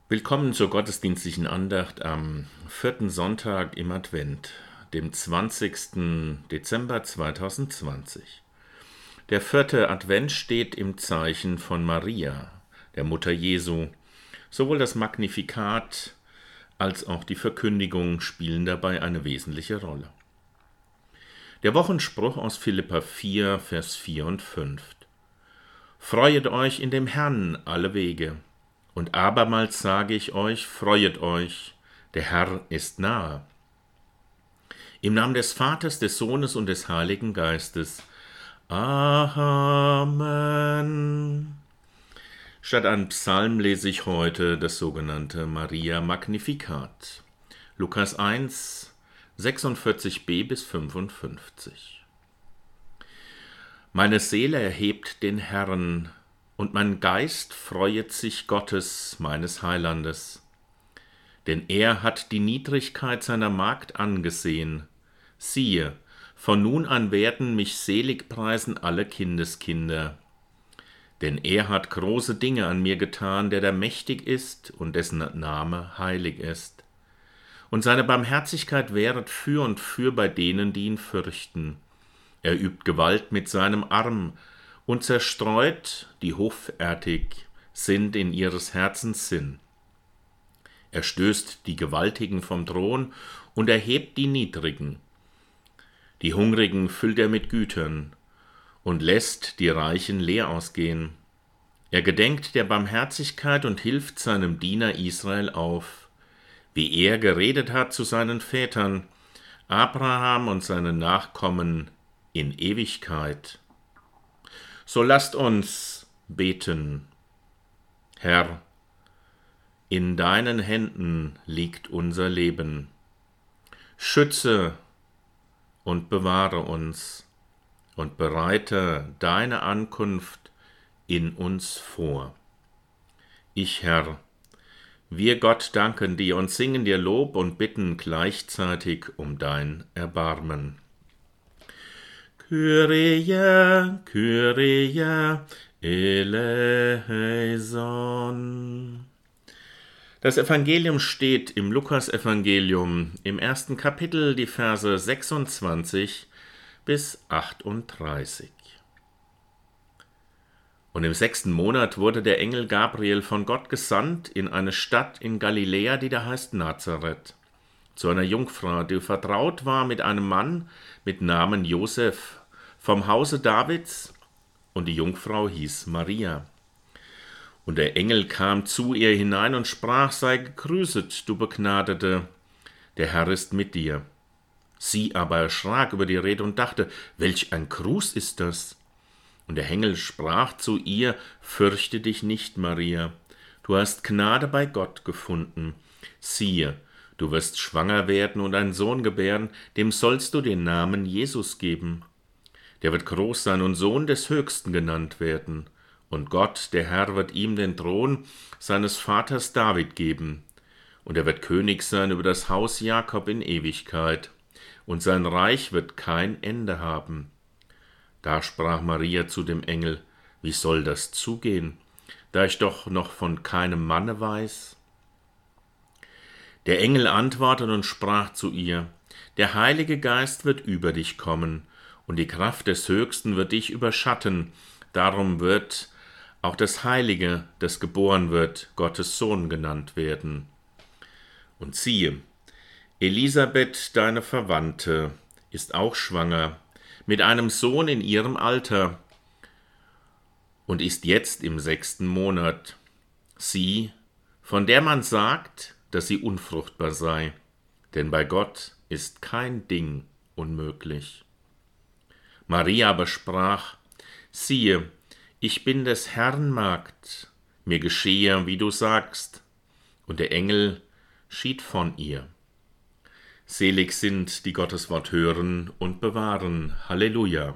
Willkommen zur gottesdienstlichen Andacht am vierten Sonntag im Advent, dem 20. Dezember 2020. Der vierte Advent steht im Zeichen von Maria, der Mutter Jesu. Sowohl das Magnificat als auch die Verkündigung spielen dabei eine wesentliche Rolle. Der Wochenspruch aus Philipper 4, Vers 4 und 5. Freuet euch in dem Herrn alle Wege. Und abermals sage ich euch, freuet euch, der Herr ist nahe. Im Namen des Vaters, des Sohnes und des Heiligen Geistes. Amen. Statt einem Psalm lese ich heute das sogenannte Maria Magnificat. Lukas 1, 46b bis 55. Meine Seele erhebt den Herrn, und mein Geist freuet sich Gottes, meines Heilandes. Denn er hat die Niedrigkeit seiner Magd angesehen. Siehe, von nun an werden mich selig preisen alle Kindeskinder. Denn er hat große Dinge an mir getan, der da mächtig ist und dessen Name heilig ist. Und seine Barmherzigkeit währet für und für bei denen, die ihn fürchten. Er übt Gewalt mit seinem Arm, und zerstreut, die hoffärtig sind in ihres Herzens Sinn. Er stößt die Gewaltigen vom Thron und erhebt die Niedrigen. Die Hungrigen füllt er mit Gütern und lässt die Reichen leer ausgehen. Er gedenkt der Barmherzigkeit und hilft seinem Diener Israel auf, wie er geredet hat zu seinen Vätern, Abraham und seinen Nachkommen in Ewigkeit. So lasst uns beten. Herr, in deinen Händen liegt unser Leben. Schütze und bewahre uns und bereite deine Ankunft in uns vor. Ich, Herr, wir Gott danken dir und singen dir Lob und bitten gleichzeitig um dein Erbarmen. Kyrie, Kyrie, eleison. Das Evangelium steht im Lukasevangelium im ersten Kapitel, die Verse 26 bis 38. Und im 6. Monat wurde der Engel Gabriel von Gott gesandt in eine Stadt in Galiläa, die da heißt Nazareth, zu einer Jungfrau, die vertraut war mit einem Mann mit Namen Josef, vom Hause Davids, und die Jungfrau hieß Maria. Und der Engel kam zu ihr hinein und sprach, sei gegrüßet, du Begnadete, der Herr ist mit dir. Sie aber erschrak über die Rede und dachte, welch ein Gruß ist das? Und der Engel sprach zu ihr, fürchte dich nicht, Maria, du hast Gnade bei Gott gefunden. Siehe, du wirst schwanger werden und einen Sohn gebären, dem sollst du den Namen Jesus geben. Der wird groß sein und Sohn des Höchsten genannt werden. Und Gott, der Herr, wird ihm den Thron seines Vaters David geben. Und er wird König sein über das Haus Jakob in Ewigkeit. Und sein Reich wird kein Ende haben. Da sprach Maria zu dem Engel, wie soll das zugehen, da ich doch noch von keinem Manne weiß? Der Engel antwortete und sprach zu ihr, der Heilige Geist wird über dich kommen, und die Kraft des Höchsten wird dich überschatten, darum wird auch das Heilige, das geboren wird, Gottes Sohn genannt werden. Und siehe, Elisabeth, deine Verwandte, ist auch schwanger, mit einem Sohn in ihrem Alter, und ist jetzt im 6. Monat. Sie, von der man sagt, dass sie unfruchtbar sei, denn bei Gott ist kein Ding unmöglich. Maria aber sprach, siehe, ich bin des Herrn Magd, mir geschehe, wie du sagst. Und der Engel schied von ihr. Selig sind, die Gottes Wort hören und bewahren. Halleluja.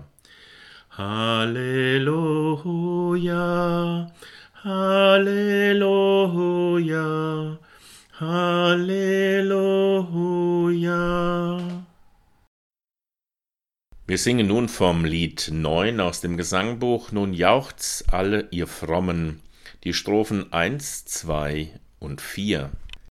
Halleluja. Halleluja. Halleluja. Wir singen nun vom Lied 9 aus dem Gesangbuch Nun jauchzt alle ihr Frommen, die Strophen 1, 2 und 4.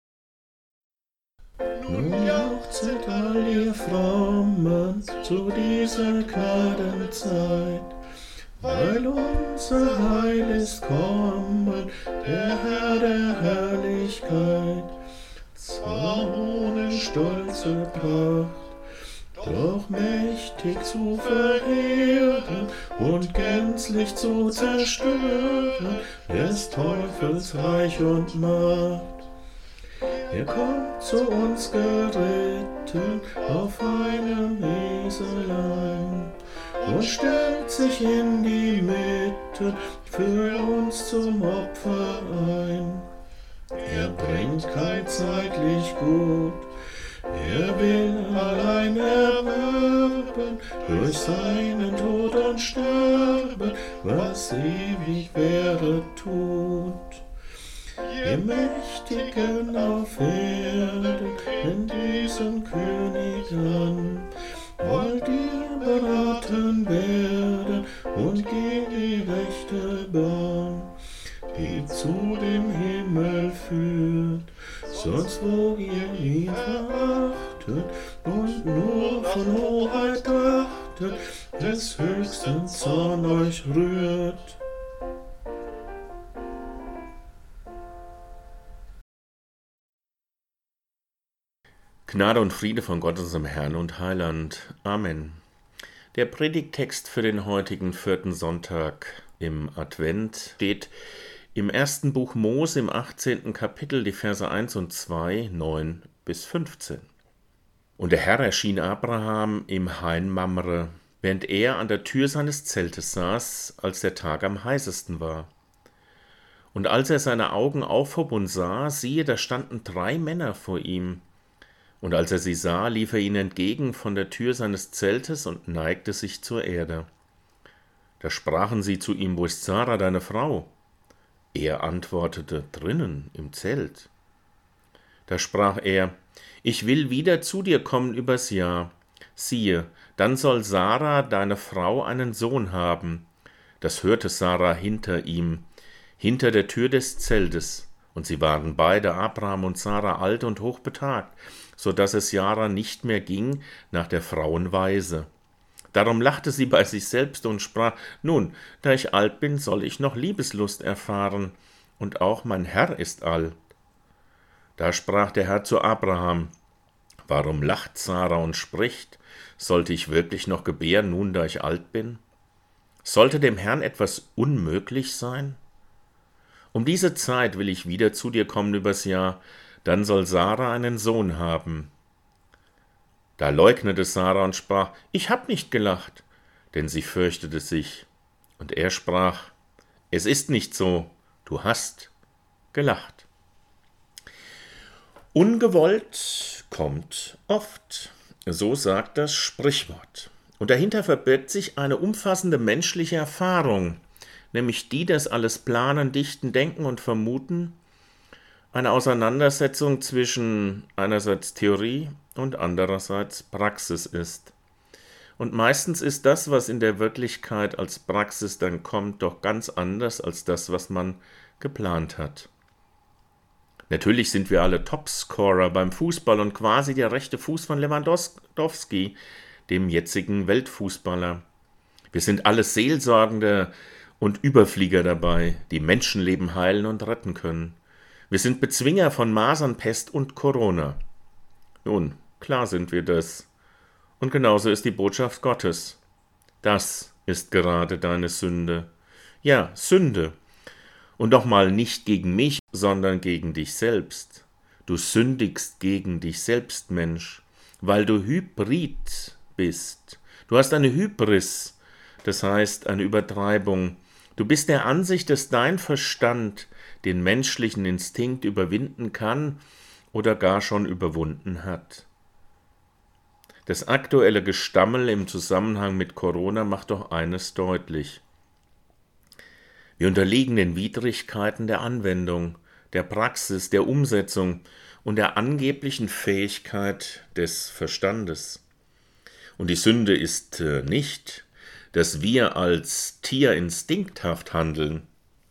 Nun jauchzet all ihr Frommen zu dieser Gnadenzeit, weil unser Heil ist kommen, der Herr der Herrlichkeit. Zwar ohne stolze Pracht, doch mächtig zu verehren und gänzlich zu zerstören, des Teufels Reich und Macht. Er kommt zu uns geritten auf einem Eselein und stellt sich in die Mitte für uns zum Opfer ein. Er bringt kein zeitlich Gut, er will allein erwerben, durch seinen Tod und Sterben, was ewig wäre, tut. Ihr Mächtigen auf Erden, in diesem Königland, wollt ihr beraten werden und gehen die rechte Bahn, die zu dem Himmel führt, sonst wo ihr ihn verachtet und nur von Hoheit trachtet, des höchsten Zorn euch rührt. Gnade und Friede von Gott, unserem Herrn und Heiland. Amen. Der Predigttext für den heutigen 4. Sonntag im Advent steht im 1. Buch Mose im 18. Kapitel, die Verse 1 und 2, 9 bis 15. Und der Herr erschien Abraham im Hain Mamre, während er an der Tür seines Zeltes saß, als der Tag am heißesten war. Und als er seine Augen aufhob und sah, siehe, da standen 3 Männer vor ihm. Und als er sie sah, lief er ihnen entgegen von der Tür seines Zeltes und neigte sich zur Erde. Da sprachen sie zu ihm: Wo ist Sarah, deine Frau? Er antwortete: Drinnen im Zelt. Da sprach er: Ich will wieder zu dir kommen übers Jahr. Siehe, dann soll Sarah, deine Frau, einen Sohn haben. Das hörte Sarah hinter ihm, hinter der Tür des Zeltes. Und sie waren beide, Abraham und Sarah, alt und hochbetagt, so dass es Sarah nicht mehr ging nach der Frauenweise. Darum lachte sie bei sich selbst und sprach: Nun, da ich alt bin, soll ich noch Liebeslust erfahren, und auch mein Herr ist alt. Da sprach der Herr zu Abraham: Warum lacht Sarah und spricht: Sollte ich wirklich noch gebären, nun da ich alt bin? Sollte dem Herrn etwas unmöglich sein? Um diese Zeit will ich wieder zu dir kommen übers Jahr, dann soll Sarah einen Sohn haben. Da leugnete Sarah und sprach: Ich hab nicht gelacht, denn sie fürchtete sich. Und er sprach: Es ist nicht so, du hast gelacht. Ungewollt kommt oft, so sagt das Sprichwort. Und dahinter verbirgt sich eine umfassende menschliche Erfahrung, nämlich die des alles Planen, Dichten, Denken und Vermuten, eine Auseinandersetzung zwischen einerseits Theorie und andererseits Praxis ist. Und meistens ist das, was in der Wirklichkeit als Praxis dann kommt, doch ganz anders als das, was man geplant hat. Natürlich sind wir alle Topscorer beim Fußball und quasi der rechte Fuß von Lewandowski, dem jetzigen Weltfußballer. Wir sind alle Seelsorgende und Überflieger dabei, die Menschenleben heilen und retten können. Wir sind Bezwinger von Masern, Pest und Corona. Nun, klar sind wir das. Und genauso ist die Botschaft Gottes. Das ist gerade deine Sünde. Ja, Sünde. Und doch mal nicht gegen mich, sondern gegen dich selbst. Du sündigst gegen dich selbst, Mensch, weil du Hybrid bist. Du hast eine Hybris, das heißt eine Übertreibung. Du bist der Ansicht, dass dein Verstand den menschlichen Instinkt überwinden kann oder gar schon überwunden hat. Das aktuelle Gestammel im Zusammenhang mit Corona macht doch eines deutlich. Wir unterliegen den Widrigkeiten der Anwendung, der Praxis, der Umsetzung und der angeblichen Fähigkeit des Verstandes. Und die Sünde ist nicht, dass wir als Tier instinkthaft handeln,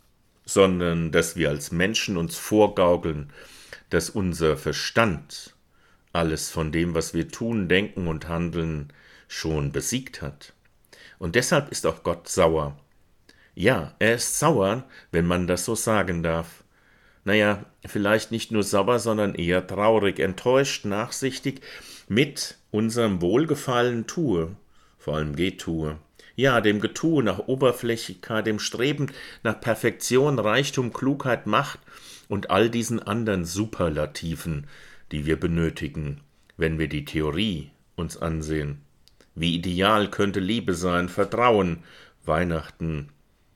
sondern dass wir als Menschen uns vorgaukeln, dass unser Verstand alles von dem, was wir tun, denken und handeln, schon besiegt hat. Und deshalb ist auch Gott sauer. Ja, er ist sauer, wenn man das so sagen darf. Naja, vielleicht nicht nur sauer, sondern eher traurig, enttäuscht, nachsichtig mit unserem Wohlgefallen tue, vor allem Getue. Ja, dem Getue nach Oberflächlichkeit, dem Streben nach Perfektion, Reichtum, Klugheit, Macht und all diesen anderen Superlativen, die wir benötigen, wenn wir die Theorie uns ansehen. Wie ideal könnte Liebe sein, Vertrauen, Weihnachten,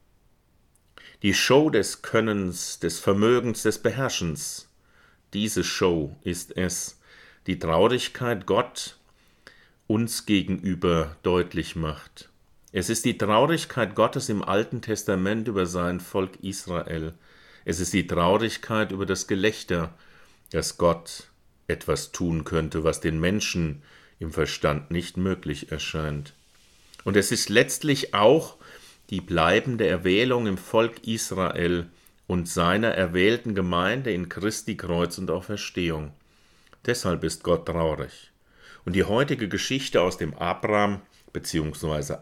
die Show des Könnens, des Vermögens, des Beherrschens. Diese Show ist es, die Traurigkeit Gott uns gegenüber deutlich macht. Es ist die Traurigkeit Gottes im Alten Testament über sein Volk Israel. Es ist die Traurigkeit über das Gelächter, dass Gott etwas tun könnte, was den Menschen im Verstand nicht möglich erscheint. Und es ist letztlich auch die bleibende Erwählung im Volk Israel und seiner erwählten Gemeinde in Christi Kreuz und Auferstehung. Deshalb ist Gott traurig. Und die heutige Geschichte aus dem Abraham bzw.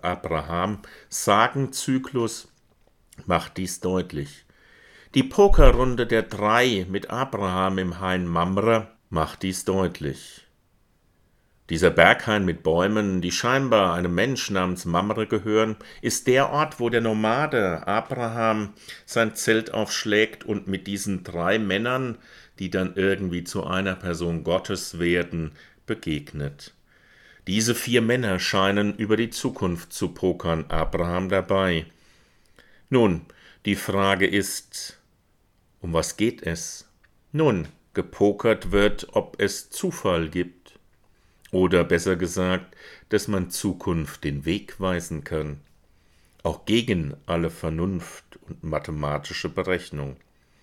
Abraham-Sagenzyklus macht dies deutlich. Die Pokerrunde der 3 mit Abraham im Hain Mamre macht dies deutlich. Dieser Berghain mit Bäumen, die scheinbar einem Menschen namens Mamre gehören, ist der Ort, wo der Nomade Abraham sein Zelt aufschlägt und mit diesen 3 Männern, die dann irgendwie zu einer Person Gottes werden, begegnet. Diese 4 Männer scheinen über die Zukunft zu pokern, Abraham dabei. Nun, die Frage ist, um was geht es? Nun, gepokert wird, ob es Zufall gibt. Oder besser gesagt, dass man Zukunft den Weg weisen kann, auch gegen alle Vernunft und mathematische Berechnung.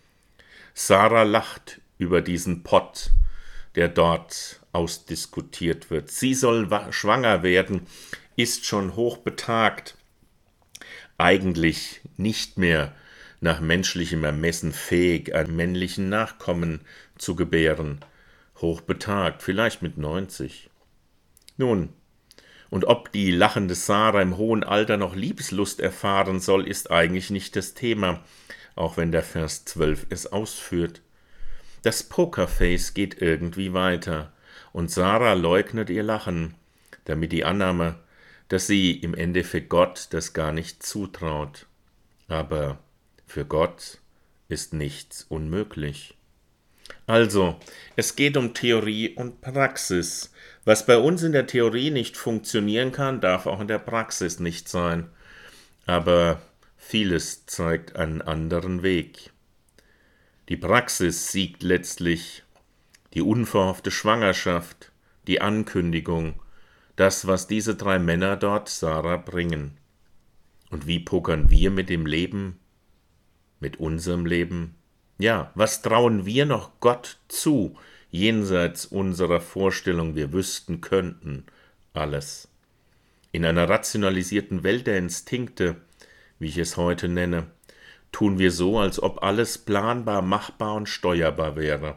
Sarah lacht über diesen Pott, der dort ausdiskutiert wird. Sie soll schwanger werden, ist schon hochbetagt, eigentlich nicht mehr nach menschlichem Ermessen fähig, einen männlichen Nachkommen zu gebären. Hochbetagt, vielleicht mit 90. Nun, und ob die lachende Sarah im hohen Alter noch Liebeslust erfahren soll, ist eigentlich nicht das Thema, auch wenn der Vers 12 es ausführt. Das Pokerface geht irgendwie weiter, und Sarah leugnet ihr Lachen, damit die Annahme, dass sie im Endeffekt Gott das gar nicht zutraut. Aber für Gott ist nichts unmöglich. Also, es geht um Theorie und Praxis. Was bei uns in der Theorie nicht funktionieren kann, darf auch in der Praxis nicht sein. Aber vieles zeigt einen anderen Weg. Die Praxis siegt letztlich, die unverhoffte Schwangerschaft, die Ankündigung, das, was diese 3 Männer dort Sarah bringen. Und wie pokern wir mit dem Leben, mit unserem Leben? Ja, was trauen wir noch Gott zu, jenseits unserer Vorstellung, wir wüssten, könnten alles? In einer rationalisierten Welt der Instinkte, wie ich es heute nenne, tun wir so, als ob alles planbar, machbar und steuerbar wäre.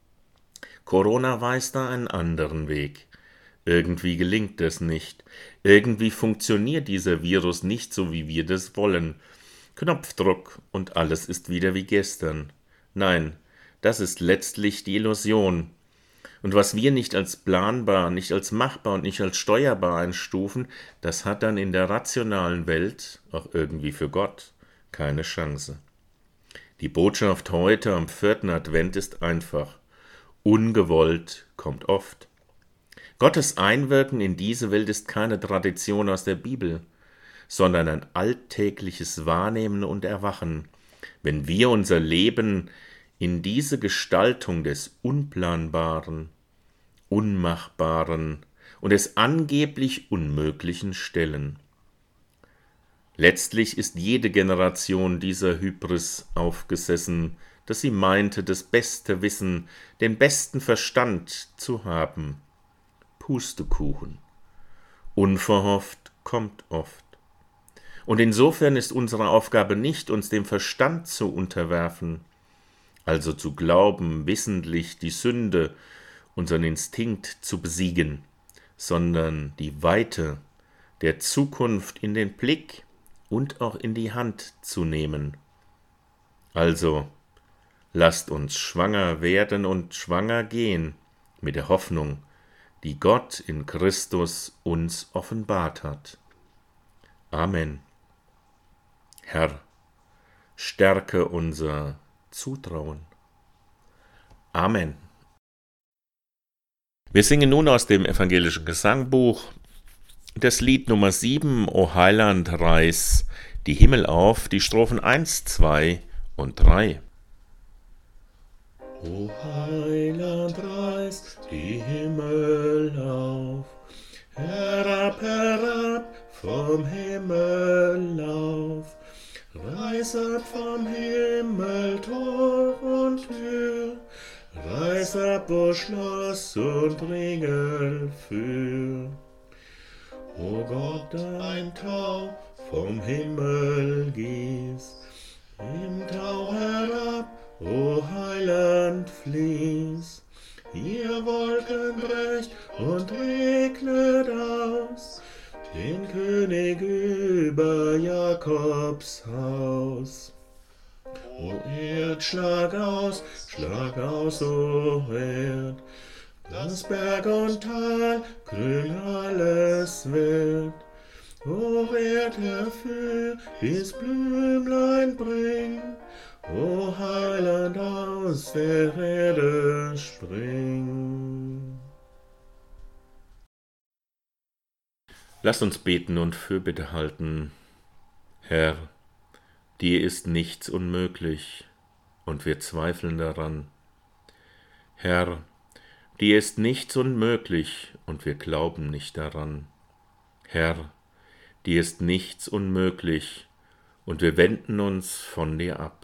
Corona weist da einen anderen Weg. Irgendwie gelingt es nicht. Irgendwie funktioniert dieser Virus nicht so, wie wir das wollen. Knopfdruck und alles ist wieder wie gestern. Nein, das ist letztlich die Illusion. Und was wir nicht als planbar, nicht als machbar und nicht als steuerbar einstufen, das hat dann in der rationalen Welt, auch irgendwie für Gott, keine Chance. Die Botschaft heute am 4. Advent ist einfach. Ungewollt kommt oft. Gottes Einwirken in diese Welt ist keine Tradition aus der Bibel, sondern ein alltägliches Wahrnehmen und Erwachen, wenn wir unser Leben in diese Gestaltung des Unplanbaren, Unmachbaren und des angeblich Unmöglichen stellen. Letztlich ist jede Generation dieser Hybris aufgesessen, dass sie meinte, das beste Wissen, den besten Verstand zu haben. Pustekuchen. Unverhofft kommt oft. Und insofern ist unsere Aufgabe nicht, uns dem Verstand zu unterwerfen, also zu glauben, wissentlich die Sünde, unseren Instinkt zu besiegen, sondern die Weite der Zukunft in den Blick und auch in die Hand zu nehmen. Also, lasst uns schwanger werden und schwanger gehen mit der Hoffnung, die Gott in Christus uns offenbart hat. Amen. Herr, stärke unser Zutrauen. Amen. Wir singen nun aus dem evangelischen Gesangbuch das Lied Nummer 7, O Heiland, reiß die Himmel auf, die Strophen 1, 2 und 3. O Heiland, reiß die Himmel auf, herab, herab vom Himmel lauf, reiß ab vom Himmel Tor und Tür, reiß ab, o Schloss und Riegel für. O Gott, dein Tau vom Himmel gieß, im Tau herab, o Heiland, fließ, ihr Wolken brecht und regnet aus, den König über Jakobs Haus. O Erd, schlag aus, o Erd, dass Berg und Tal grün alles wird. O Erd, erfüll, bis Blümlein bringt, O Heiland, aus der Erde spring. Lasst uns beten und Fürbitte halten. Herr, dir ist nichts unmöglich, und wir zweifeln daran. Herr, dir ist nichts unmöglich, und wir glauben nicht daran. Herr, dir ist nichts unmöglich, und wir wenden uns von dir ab.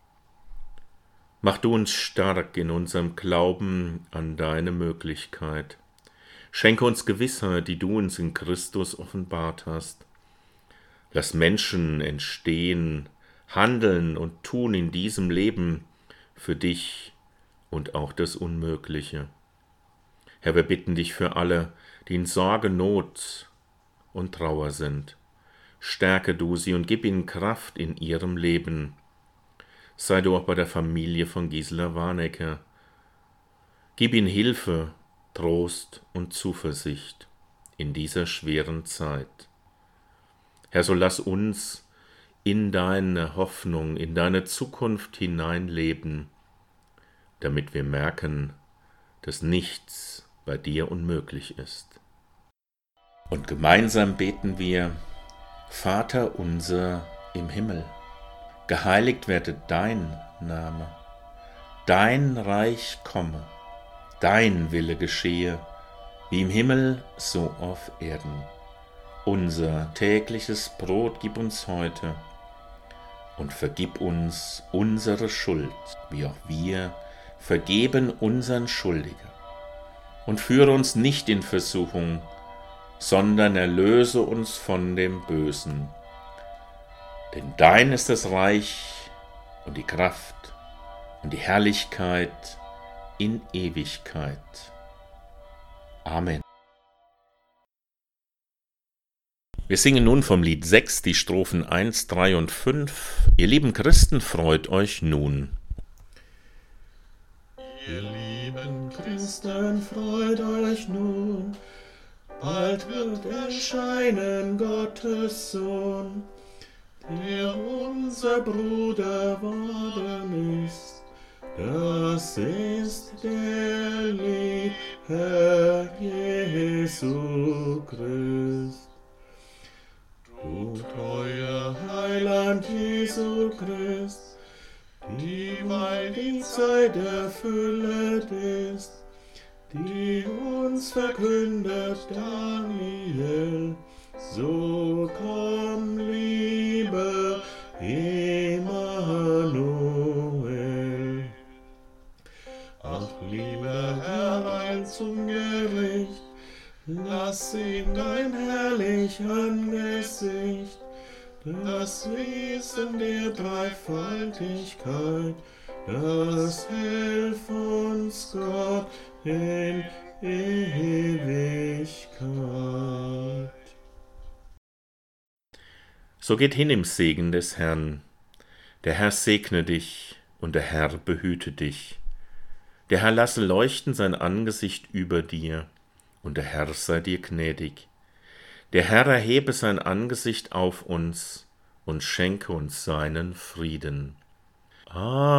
Mach du uns stark in unserem Glauben an deine Möglichkeit. Schenke uns Gewissheit, die du uns in Christus offenbart hast. Lass Menschen entstehen, handeln und tun in diesem Leben für dich und auch das Unmögliche. Herr, wir bitten dich für alle, die in Sorge, Not und Trauer sind. Stärke du sie und gib ihnen Kraft in ihrem Leben. Sei du auch bei der Familie von Gisela Warnecke. Gib ihnen Hilfe, Trost und Zuversicht in dieser schweren Zeit. Herr, so lass uns in deine Hoffnung, in deine Zukunft hineinleben, damit wir merken, dass nichts bei dir unmöglich ist. Und gemeinsam beten wir: Vater unser im Himmel, geheiligt werde dein Name, dein Reich komme, dein Wille geschehe, wie im Himmel, so auf Erden. Unser tägliches Brot gib uns heute und vergib uns unsere Schuld, wie auch wir vergeben unseren Schuldigen. Und führe uns nicht in Versuchung, sondern erlöse uns von dem Bösen. Denn dein ist das Reich und die Kraft und die Herrlichkeit in Ewigkeit. Amen. Wir singen nun vom Lied 6 die Strophen 1, 3 und 5. Ihr lieben Christen, freut euch nun. Ihr lieben Christen, freut euch nun, bald wird erscheinen Gottes Sohn, der unser Bruder worden ist. Das ist der liebe Herr Jesu Christ. Du treuer Heiland Jesu Christ, dieweil die Zeit erfüllet ist, die uns verkündet Daniel, so komm, liebe Emmanuel. Ach, lieber Herr, eil zum Gericht, lass ihn dein herrlich Angesicht, das Wesen der Dreifaltigkeit, das hilf uns Gott in Ewigkeit. So geht hin im Segen des Herrn. Der Herr segne dich und der Herr behüte dich. Der Herr lasse leuchten sein Angesicht über dir und der Herr sei dir gnädig. Der Herr erhebe sein Angesicht auf uns und schenke uns seinen Frieden.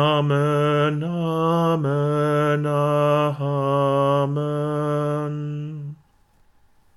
Amen, Amen, Amen.